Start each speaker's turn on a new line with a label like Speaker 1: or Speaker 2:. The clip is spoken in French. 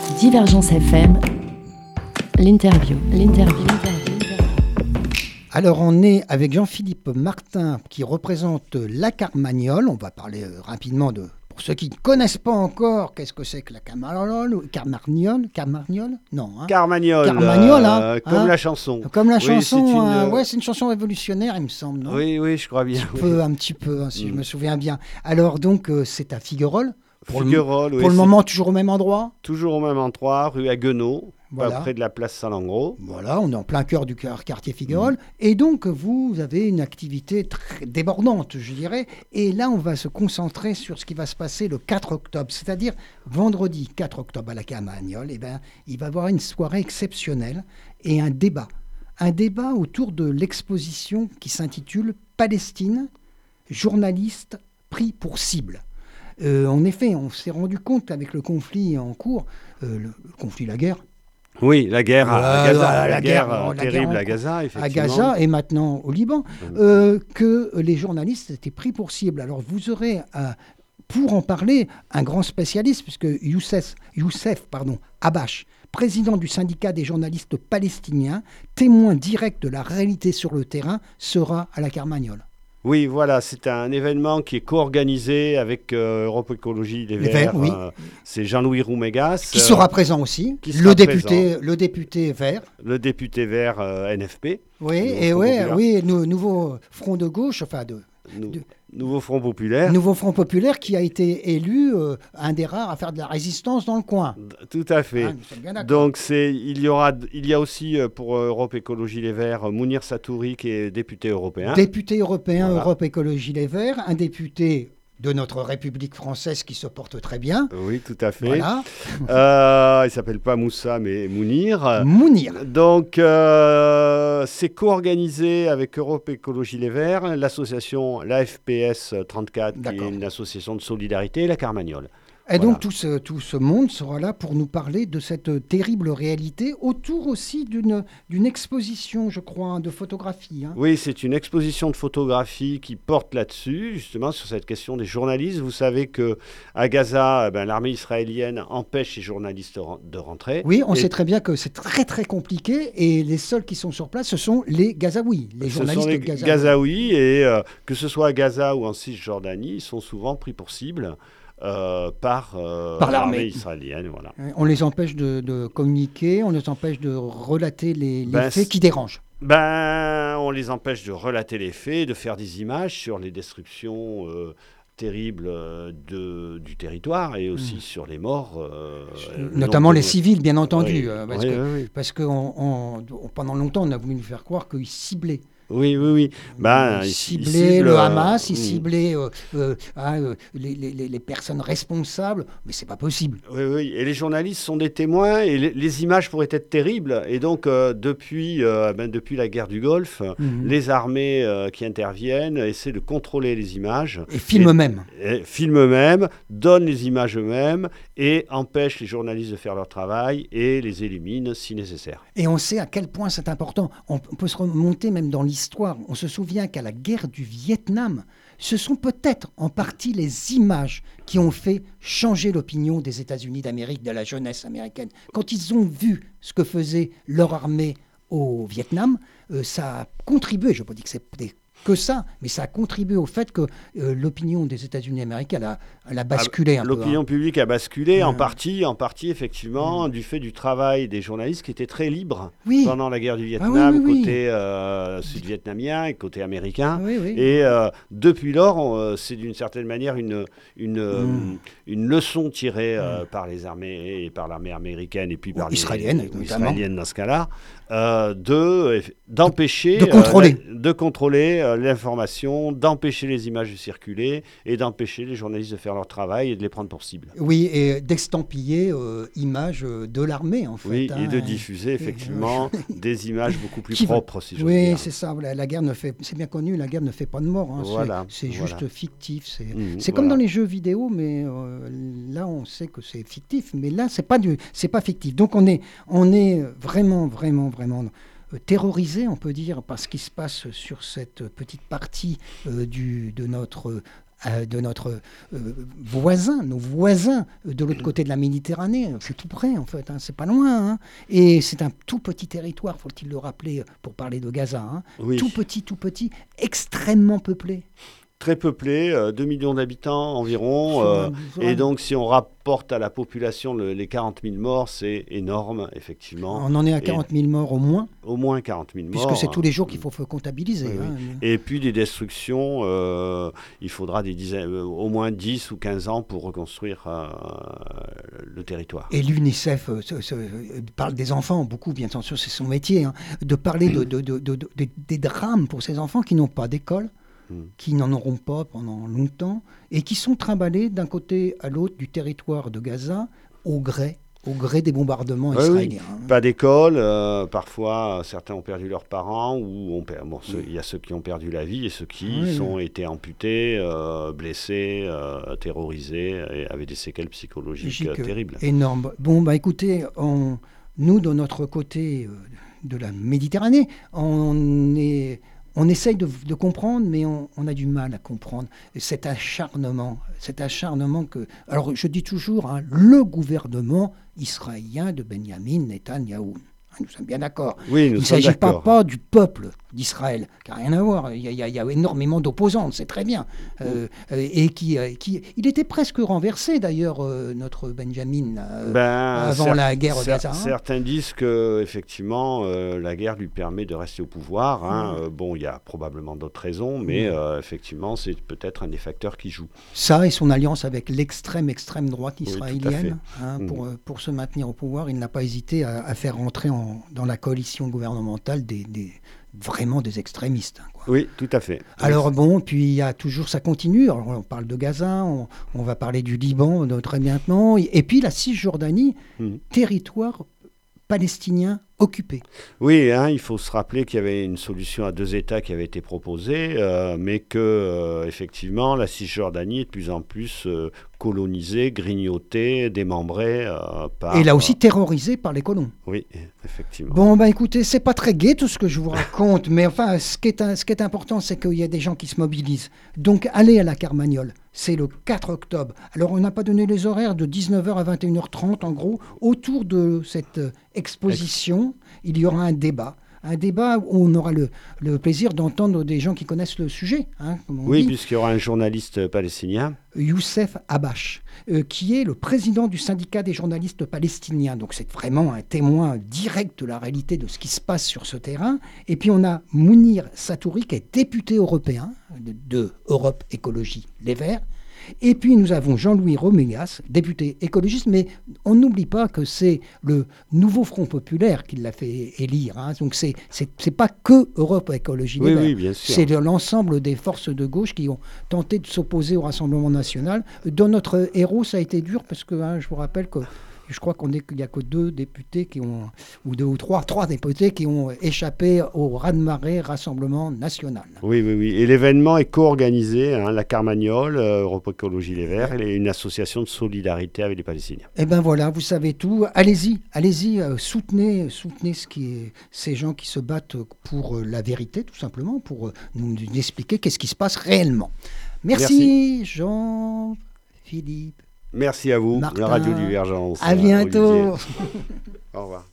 Speaker 1: Divergence FM, l'interview.
Speaker 2: Alors on est avec Jean-Philippe Martin qui représente la Carmagnole. On va parler rapidement pour ceux qui ne connaissent pas encore, qu'est-ce que c'est que la Carmagnole? Non. Hein.
Speaker 3: Carmagnole,
Speaker 2: hein,
Speaker 3: comme la chanson.
Speaker 2: Comme la
Speaker 3: Oui,
Speaker 2: chanson, c'est une chanson révolutionnaire, il me semble, non?
Speaker 3: Oui, je crois bien.
Speaker 2: Un petit peu, si je me souviens bien. Alors donc, c'est à Figueroles. Pour le moment, toujours au même endroit?
Speaker 3: Toujours au même endroit, rue Haguenau,
Speaker 2: voilà.
Speaker 3: Près de la place Salengro.
Speaker 2: Voilà, on est en plein cœur du quartier Figueroles. Et donc, vous avez une activité très débordante, je dirais. Et là, on va se concentrer sur ce qui va se passer le 4 octobre, c'est-à-dire vendredi 4 octobre à la Carmagnole. Il va y avoir une soirée exceptionnelle et un débat. Un débat autour de l'exposition qui s'intitule « Palestine, journaliste pris pour cible ». En effet, on s'est rendu compte avec le conflit en cours, la guerre.
Speaker 3: Oui, la guerre à Gaza,
Speaker 2: la guerre
Speaker 3: terrible à Gaza, effectivement.
Speaker 2: À Gaza et maintenant au Liban, que les journalistes étaient pris pour cible. Alors vous aurez, pour en parler, un grand spécialiste, puisque Youssef Habash, président du syndicat des journalistes palestiniens, témoin direct de la réalité sur le terrain, sera à la Carmagnole.
Speaker 3: Oui, voilà, c'est un événement qui est co-organisé avec Europe Écologie Les Verts.
Speaker 2: Oui.
Speaker 3: C'est Jean-Louis Roumégas.
Speaker 2: Qui sera présent aussi, le député vert.
Speaker 3: Le député vert NFP.
Speaker 2: Oui, nouveau front de gauche,
Speaker 3: Nouveau Front Populaire.
Speaker 2: Nouveau Front Populaire qui a été élu un des rares à faire de la résistance dans le coin.
Speaker 3: Tout à fait. Donc il y a aussi pour Europe Écologie Les Verts Mounir Satouri qui est député européen.
Speaker 2: Député européen,
Speaker 3: voilà.
Speaker 2: Europe Écologie Les Verts, un député de notre République française qui se porte très bien.
Speaker 3: Oui, tout à fait.
Speaker 2: Voilà.
Speaker 3: Il ne s'appelle pas Moussa, mais Mounir. Donc, c'est co-organisé avec Europe Écologie Les Verts, l'association, l'AFPS 34, qui est une association de solidarité, et la Carmagnole.
Speaker 2: Et donc tout ce monde sera là pour nous parler de cette terrible réalité, autour aussi d'une exposition, je crois, de photographie. Hein.
Speaker 3: Oui, c'est une exposition de photographie qui porte là-dessus, justement, sur cette question des journalistes. Vous savez qu'à Gaza, l'armée israélienne empêche les journalistes de rentrer.
Speaker 2: Oui, on sait très bien que c'est très très compliqué et les seuls qui sont sur place, ce sont les Gazaouis, les journalistes
Speaker 3: Gazaouis. Et que ce soit à Gaza ou en Cisjordanie, ils sont souvent pris pour cible. Par l'armée israélienne. Voilà.
Speaker 2: On les empêche de communiquer, on les empêche de relater les faits qui dérangent.
Speaker 3: On les empêche de relater les faits, de faire des images sur les destructions terribles du territoire et aussi sur les morts.
Speaker 2: Notamment les civils, bien entendu.
Speaker 3: Parce
Speaker 2: que pendant longtemps, on a voulu nous faire croire qu'ils ciblaient.
Speaker 3: Oui.
Speaker 2: Il ciblait le Hamas, il ciblait les personnes responsables, mais c'est pas possible.
Speaker 3: Oui. Et les journalistes sont des témoins et les images pourraient être terribles. Et donc, depuis la guerre du Golfe, les armées qui interviennent essaient de contrôler les images.
Speaker 2: Et filment eux-mêmes.
Speaker 3: Filment eux-mêmes, donnent les images eux-mêmes et empêchent les journalistes de faire leur travail et les éliminent si nécessaire.
Speaker 2: Et on sait à quel point c'est important. On peut se remonter même dans l'histoire. On se souvient qu'à la guerre du Vietnam, ce sont peut-être en partie les images qui ont fait changer l'opinion des États-Unis d'Amérique, de la jeunesse américaine. Quand ils ont vu ce que faisait leur armée au Vietnam, ça a contribué, je ne veux pas dire que c'est que ça, mais ça a contribué au fait que l'opinion des États-Unis américains elle a basculé un peu.
Speaker 3: L'opinion publique a basculé en partie effectivement, du fait du travail des journalistes qui étaient très libres pendant la guerre du Vietnam, côté sud-vietnamien et côté américain. Et depuis lors, c'est d'une certaine manière une leçon tirée par les armées et par l'armée américaine et puis par
Speaker 2: israélienne
Speaker 3: dans ce cas-là, d'empêcher de contrôler l'information, d'empêcher les images de circuler et d'empêcher les journalistes de faire leur travail et de les prendre pour cible.
Speaker 2: Oui, et d'estampiller images de l'armée, en fait.
Speaker 3: Oui, et de diffuser, effectivement, des images beaucoup plus propres, si je veux dire.
Speaker 2: Oui, c'est ça. La guerre c'est bien connu, la guerre ne fait pas de mort. Hein. C'est juste fictif. C'est comme dans les jeux vidéo, mais là, on sait que c'est fictif. Mais là, c'est pas fictif. Donc, on est vraiment terrorisé, on peut dire, par ce qui se passe sur cette petite partie de notre de notre nos voisins de l'autre côté de la Méditerranée. C'est tout près, en fait, c'est pas loin. Et c'est un tout petit territoire, faut-il le rappeler, pour parler de Gaza. Oui. Tout petit, extrêmement peuplé.
Speaker 3: Très peuplé, 2 millions d'habitants environ. Et donc, si on rapporte à la population les 40 000 morts, c'est énorme, effectivement.
Speaker 2: On en est à 40 000 morts au moins.
Speaker 3: Au moins 40 000 morts.
Speaker 2: Puisque c'est tous les jours qu'il faut comptabiliser.
Speaker 3: Oui. Et puis des destructions, il faudra au moins 10 ou 15 ans pour reconstruire le territoire.
Speaker 2: Et l'UNICEF parle des enfants, beaucoup, bien sûr, c'est son métier, de parler des drames pour ces enfants qui n'ont pas d'école, qui n'en auront pas pendant longtemps, et qui sont trimballés d'un côté à l'autre du territoire de Gaza au gré des bombardements israéliens.
Speaker 3: Oui. Pas d'école, parfois certains ont perdu leurs parents, il y a ceux qui ont perdu la vie et ceux qui ont été amputés, blessés, terrorisés, et avaient des séquelles psychologiques terribles.
Speaker 2: Énorme. Bon, écoutez, nous, de notre côté de la Méditerranée, on essaye de comprendre, mais on a du mal à comprendre cet acharnement que... Alors, je dis toujours, le gouvernement israélien de Benyamin Netanyahou. Nous sommes bien d'accord.
Speaker 3: Oui,
Speaker 2: il ne s'agit pas du peuple d'Israël, qui n'a rien à voir. Il y a énormément d'opposants, c'est très bien. Il était presque renversé, d'ailleurs, notre Benjamin, avant la guerre de Gaza.
Speaker 3: Certains disent qu'effectivement, la guerre lui permet de rester au pouvoir. Il y a probablement d'autres raisons, mais effectivement, c'est peut-être un des facteurs qui joue. Ça
Speaker 2: et son alliance avec l'extrême droite israélienne, pour se maintenir au pouvoir, il n'a pas hésité à faire rentrer dans la coalition gouvernementale vraiment des extrémistes.
Speaker 3: Oui, tout à fait.
Speaker 2: Alors puis il y a toujours, ça continue. Alors, on parle de Gaza, on va parler du Liban très bientôt, et puis la Cisjordanie, territoire palestinien occupé.
Speaker 3: Oui, il faut se rappeler qu'il y avait une solution à 2 États qui avait été proposée, mais que effectivement la Cisjordanie est de plus en plus colonisée, grignotée, démembrée par...
Speaker 2: Et là aussi terrorisée par les colons.
Speaker 3: Oui, effectivement.
Speaker 2: Bon, écoutez, c'est pas très gai tout ce que je vous raconte, mais enfin, ce qui est important, c'est qu'il y a des gens qui se mobilisent. Donc, allez à la Carmagnole. C'est le 4 octobre. Alors, on n'a pas donné les horaires, de 19h à 21h30, en gros. Autour de cette exposition, il y aura un débat où on aura le plaisir d'entendre des gens qui connaissent le sujet.
Speaker 3: Oui, puisqu'il y aura un journaliste palestinien.
Speaker 2: Youssef Habash, qui est le président du syndicat des journalistes palestiniens. Donc c'est vraiment un témoin direct de la réalité de ce qui se passe sur ce terrain. Et puis on a Mounir Satouri, qui est député européen de Europe Écologie Les Verts. Et puis nous avons Jean-Louis Romégas, député écologiste, mais on n'oublie pas que c'est le nouveau Front populaire qui l'a fait élire. Donc c'est pas que Europe Écologie Les Verts.
Speaker 3: Oui, bien sûr.
Speaker 2: C'est l'ensemble des forces de gauche qui ont tenté de s'opposer au Rassemblement national. Dans notre héros, ça a été dur parce que je vous rappelle que je crois qu'il n'y a que 2 députés ou 2 ou 3 députés qui ont échappé au raz-de-marée Rassemblement national.
Speaker 3: Oui. Et l'événement est co-organisé, la Carmagnole, Europe Écologie Les Verts, et une association de solidarité avec les Palestiniens.
Speaker 2: Eh bien voilà, vous savez tout. Allez-y, soutenez ces gens qui se battent pour la vérité, tout simplement, pour nous expliquer qu'est-ce qui se passe réellement. Merci. Jean-Philippe.
Speaker 3: Merci à vous,
Speaker 2: Martin,
Speaker 3: la Radio Divergence.
Speaker 2: À bientôt.
Speaker 3: Au revoir.